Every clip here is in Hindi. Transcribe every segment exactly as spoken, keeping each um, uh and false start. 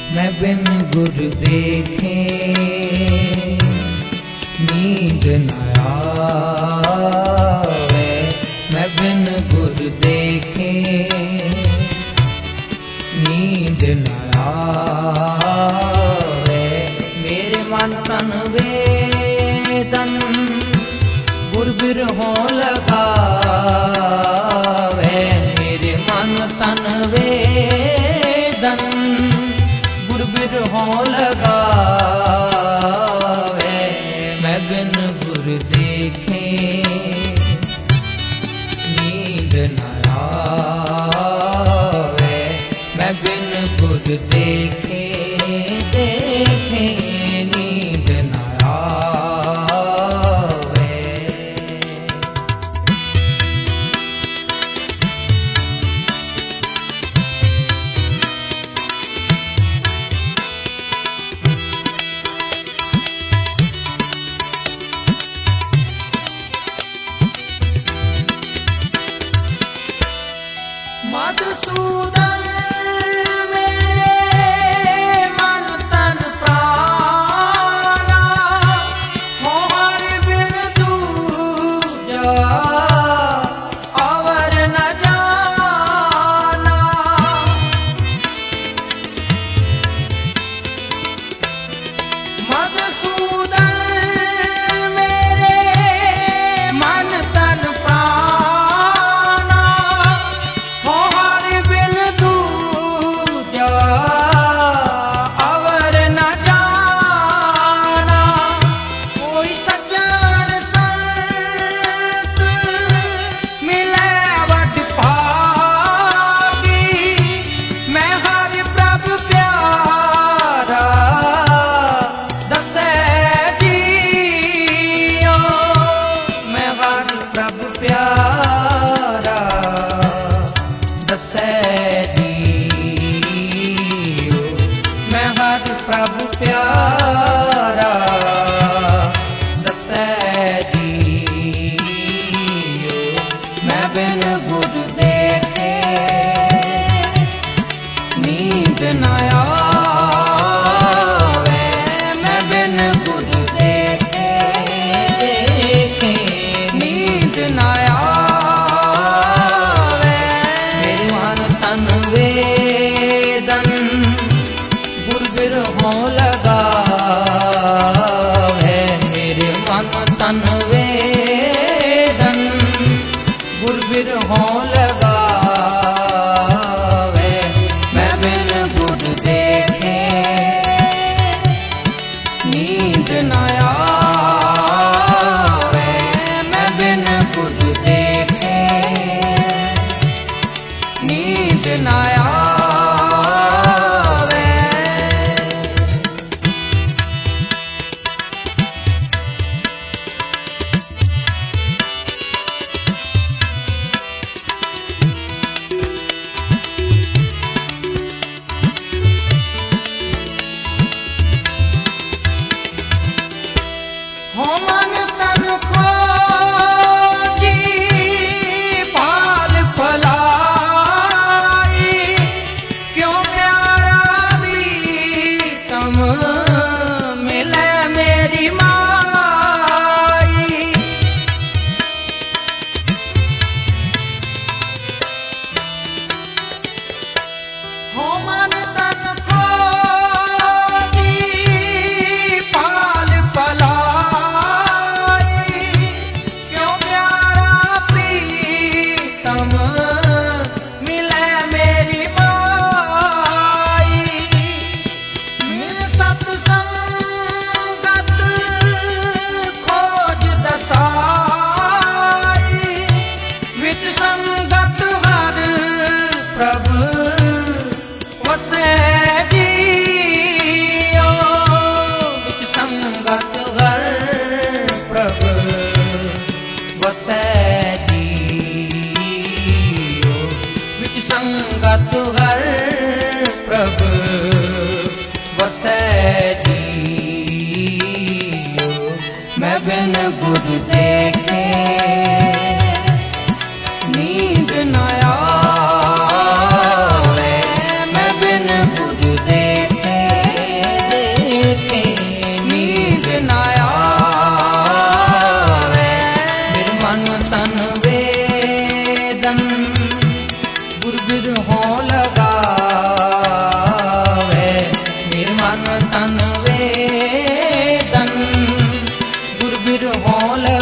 मैं बिन गुर देखे नींद न आवे, मैं बिन गुर देखे नींद न आवे। मेरे मन तन वेदन गुर बिरहों लगावे, मेरे मन तन वेदन गुर बिरहों लगावे। मैं बिन गुर देखे नींद न आवे, मैं बिन गुर देखे देखे नींद न आवे। मधुसूदन मेरे मन तन प्राणा, हो हर बिन दूजा और न जाना। मधुसूदन मेरे मन तन प्राणा, हो हर बिन दूजा और न जाना। कोई सज्जन संत मिले वड भागी, मैं हर प्रभु प्यारा दसै जियो, मैं हर प्रभु प्यारा दसै जियो, मैं हर प्रभु प्यारा दसै जियो। मैं बिन गुर देखे नींद न आवे, मैं बिन गुर देखे देखे नींद न आवे। मेरे मन तन वेदन गुर बिरहों लगावे, मेरे मन तन वेदन गुर बिरहों लगावे। मैं बिन गुर देखे नींद न आवे, मैं बिन गुर देखे नींद न आवे। हो मन तन खोजी फाल फलाई, क्यों प्यारा प्रीतम मिले मेरी माई। हो मन तन खोजी फाल फलाई, क्यों प्यारा प्रीतम मिले मेरी माई। मिल सत्संगत खोज दसाई, विच संगत हर प्रभु वसै जियो, विच संगत हर प्रभु वसै जियो, विच संगत हर प्रभु वसै जियो। मैं बिन गुर देखे नींद न आवे, मैं बिन गुर देखे बिरहो लगावे मेरे मन तन वेदन गुर बिरहो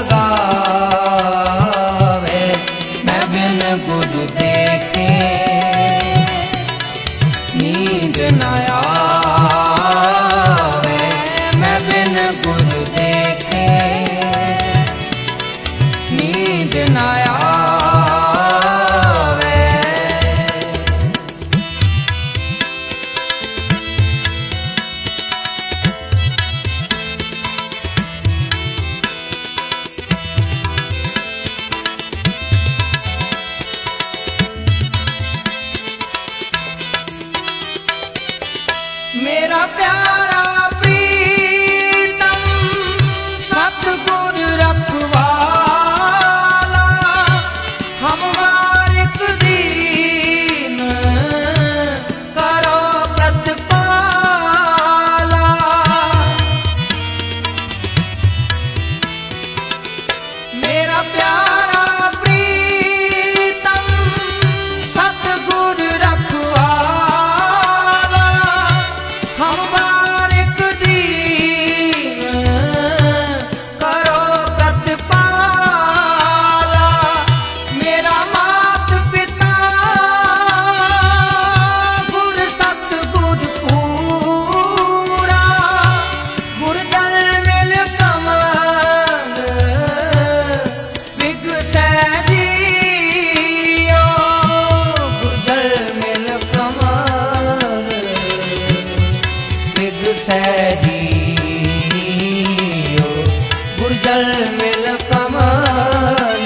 लगावे मैं बिन गुरु देखे नींद न आवे मैं बिन गुरु देखे नींद न आवे। मेरा प्यारा प्रीतम सतगुर रखवाला हमार एक दीन करो प्रतिपाला। मेरा प्यारा प्रीतम सतगुर रखवाला हमार एक दीन करो प्रतिपाला। मेरा मात पिता गुर सतगुर पूरा गुर जल मिल कमल विगसै जियो गुर जल मिल कमल विगसै जियो गुर जल मिल कमल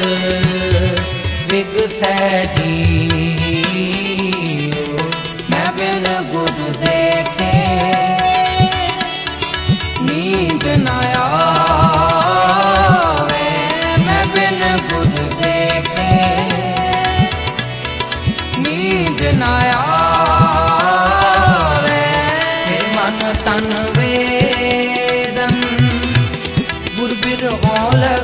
विगसै जियो मैं बिन गुरु देखे नींद न आवे मैं बिन गुरु देखे नींद न आवे मेरे मन तन वेदन गुर बिरहो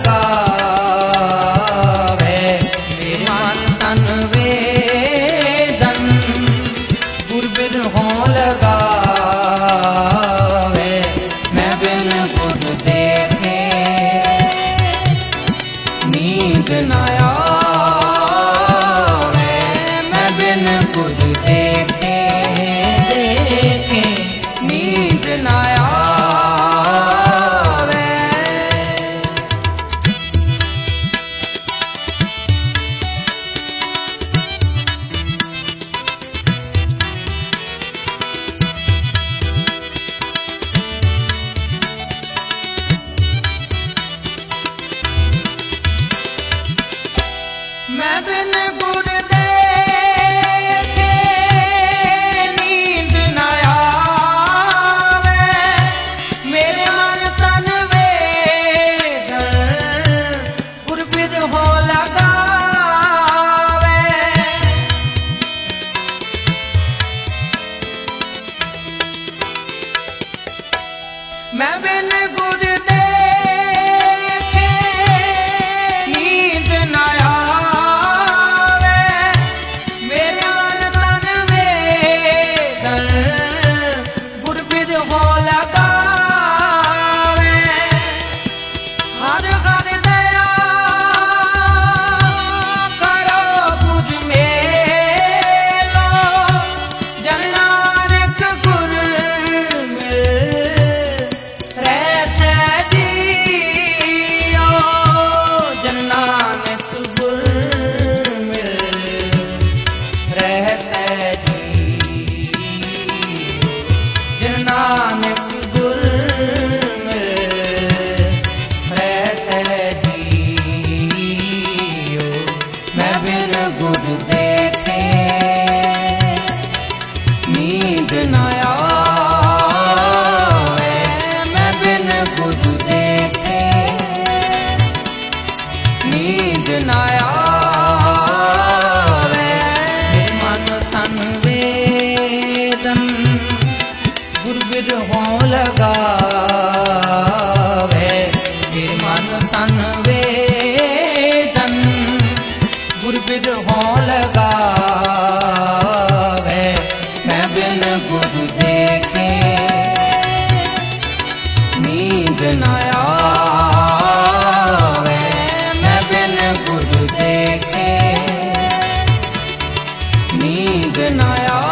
लगावे मेरे मन तन वेदन गुर बिरहो लगावे मैं बिन गुरु देखे नींद न आवे मैं बिन गुरु देखे देखे नींद न आवे। मैं बिन गुरु देखे नींद न आवे मेरे मन तन वेदन गुर बिरहो लगावे। मैं बिन गुरु देखे नींद न आवे मेरे मन तन वेदन गुर बिरहो लगावे। हर हर दया करो मुझ मेलो जन नानक गुर मिल रहसै जियो जन नानक गुर मिल रहसै जियो जन नानक गुर मिल रहसै जियो मैं बिन गुरु देखे नींद न आवे मैं बिन गुरु देखे नींद न आवे मेरे मन तन नींद न